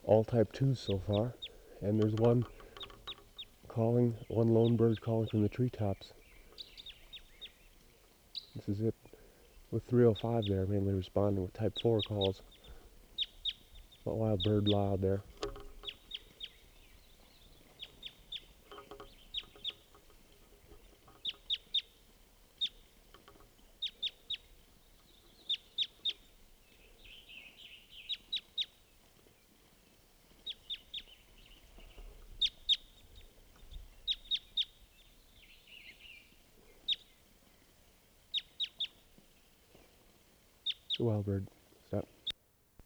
all type 2s so far, and there's one lone bird calling from the treetops. This is it with 305 there, mainly responding with type 4 calls. Not wild bird loud there. Wild bird.